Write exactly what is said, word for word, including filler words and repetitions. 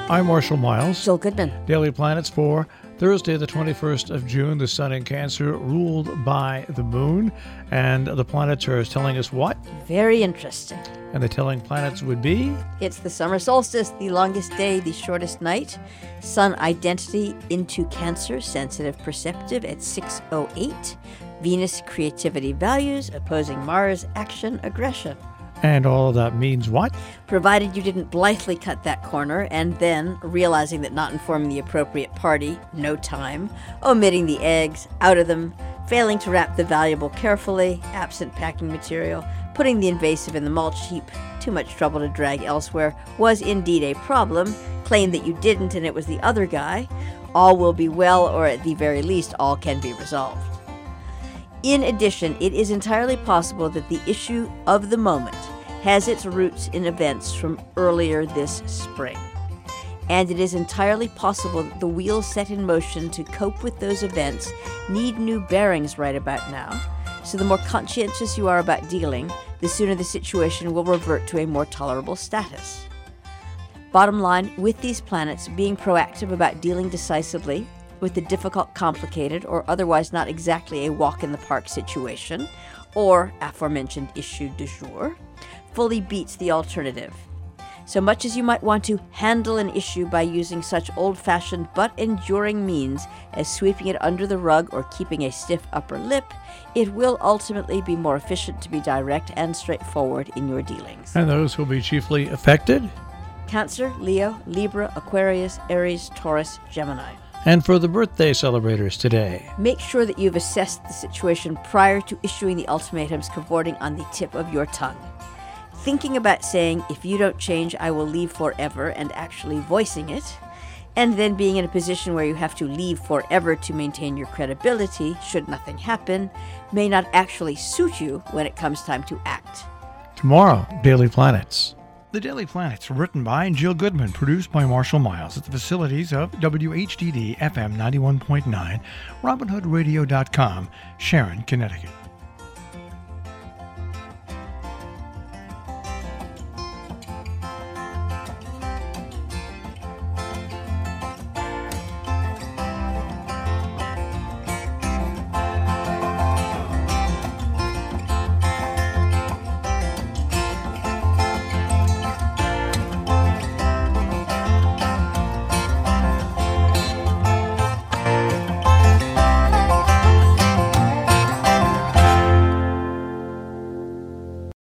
I'm Marshall Miles. Jill Goodman. Daily Planets for Thursday, the twenty-first of June. The sun in Cancer ruled by the moon. And the planets are telling us what? Very interesting. And the telling planets would be? It's the summer solstice, the longest day, the shortest night. Sun identity into Cancer, sensitive, perceptive at six oh eight. Venus creativity values, opposing Mars action, aggression. And all of that means what? Provided you didn't blithely cut that corner and then, realizing that not informing the appropriate party, no time, omitting the eggs, out of them, failing to wrap the valuable carefully, absent packing material, putting the invasive in the mulch heap, too much trouble to drag elsewhere, was indeed a problem, claim that you didn't and it was the other guy, all will be well, or at the very least, all can be resolved. In addition, it is entirely possible that the issue of the moment has its roots in events from earlier this spring. And it is entirely possible that the wheels set in motion to cope with those events need new bearings right about now. So the more conscientious you are about dealing, the sooner the situation will revert to a more tolerable status. Bottom line, with these planets, being proactive about dealing decisively with the difficult, complicated, or otherwise not exactly a walk-in-the-park situation, or aforementioned issue du jour, fully beats the alternative. So much as you might want to handle an issue by using such old-fashioned but enduring means as sweeping it under the rug or keeping a stiff upper lip, it will ultimately be more efficient to be direct and straightforward in your dealings. And those who will be chiefly affected? Cancer, Leo, Libra, Aquarius, Aries, Taurus, Gemini. And for the birthday celebrators today, make sure that you've assessed the situation prior to issuing the ultimatums cavorting on the tip of your tongue. Thinking about saying, if you don't change, I will leave forever, and actually voicing it, and then being in a position where you have to leave forever to maintain your credibility, should nothing happen, may not actually suit you when it comes time to act. Tomorrow, Daily Planets. The Daily Planets, written by Jill Goodman, produced by Marshall Miles at the facilities of W H D D F M ninety-one point nine, Robin Hood Radio dot com, Sharon, Connecticut.